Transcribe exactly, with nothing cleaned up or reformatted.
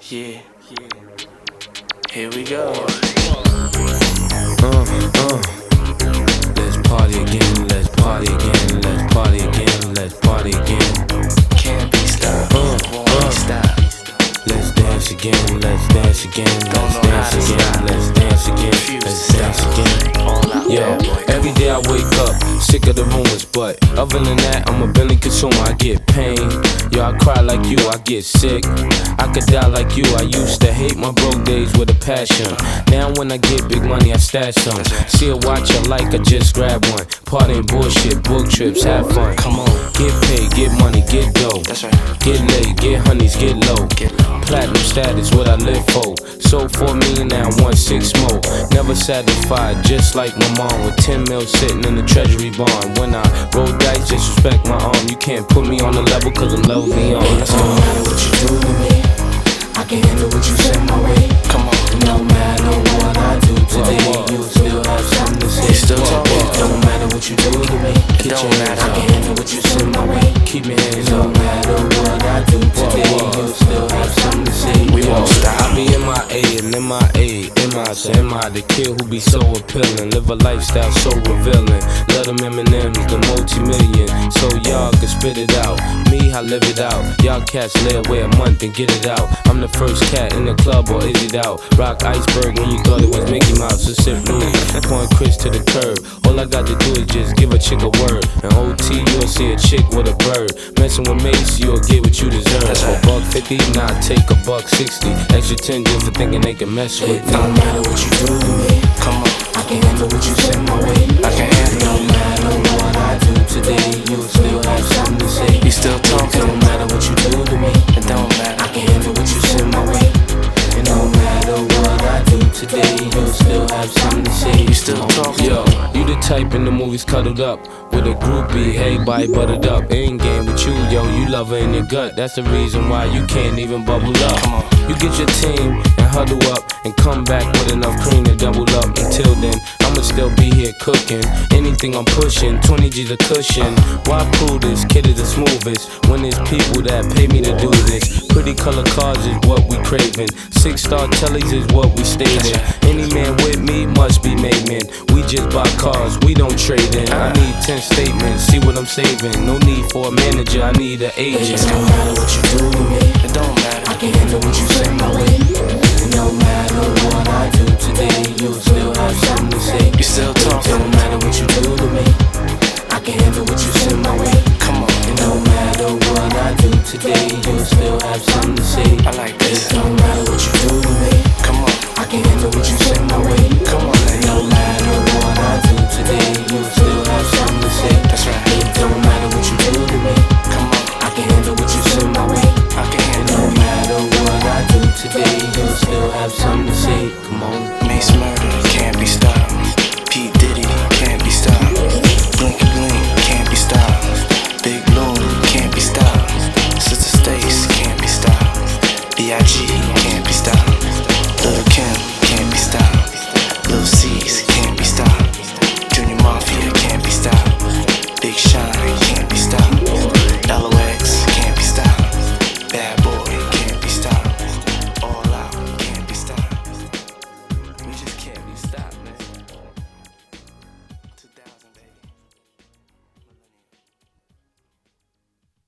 Yeah, here we go. Uh, uh. Let's party again, let's party again, let's party again, let's party again. Can't be stopped, Uh, won't uh. be stopped. Let's dance again, let's dance again, let's dance again, let's dance again, let's dance again. Yo, every day I wake up, sick of the rumors, but other than that, I'm a Bentley consumer. I get pain, yo, I cry like you, I get sick. I could die like you, I used to hate my broke days with a passion. Now when I get big money, I stash some. See a watch I like, I just grab one. Party and bullshit, book trips, have fun. Come on, get paid, get money, get dough. that's right. Get laid, get honeys, get low. Get low. Platinum status, what I live for. Sold four million, now I want six more. Never satisfied, just like my mom, with ten mil sitting in the treasury bond. When I roll dice, disrespect my arm. You can't put me on the level, cause I'm level beyond. Let's No go. matter what you do to me, I can handle what you send my way. Come on, No matter what I do today, you still have something to say. you still talking. No matter what you do to me, It don't I matter. can handle what you send my way. Keep your hands No up. matter what I do today, you still have something to say. We won't stop. I be M I A and M I A, M I to M I, the kid who be so appealing. Live a lifestyle so revealing. Love them M and M's, the multi-million, so y'all can spit it out. Me, I live it out. Y'all cats lay away a month and get it out. I'm the first cat in the club, or is it out? Rock iceberg when you thought it was Mickey Mouse. So sip Louis, point Chris to the curb. All I got to do is just give a chick a word. And O T, you'll see a chick with a bird. Messing with Mace, you'll get what you deserve. That's For right. buck fifty, nah, take a buck sixty. Extra ten just for thinking they can mess with It me. don't matter what you do to me, Come on, I can handle what you send my way. I can handle No it. matter what I do today, you still have something to say. You still It talking. don't matter what you do to me, It don't I matter. can handle what you send my way. And no matter what I do today, you still have something to say. You still talking. Yo, you the type in the movies cuddled up with a groupie, everybody buttered up. Ain't game with you, yo, you love her in your gut. That's the reason why you can't even bubble up. Come on. You get your team and huddle up and come back with enough cream to double up. Until then, I'ma still be here cooking. Anything I'm pushing, twenty G's a cushion. Why prove this? Kid is the smoothest. When there's people that pay me to do this. Pretty color cars is what we craving. Six star tellies is what we stating. Any man with me must be made men. We just buy cars, we don't trade in. I need ten statements, see what I'm saving. No need for a manager, I need an It agent. don't matter what you do to me, It don't I matter. can handle what you send my way. And no matter what I do today, you still have something to say. You still It talking. don't matter what you do to me, I can handle what you send my way. Come on, And no matter what I do today, you still have something to say. I like this. It don't matter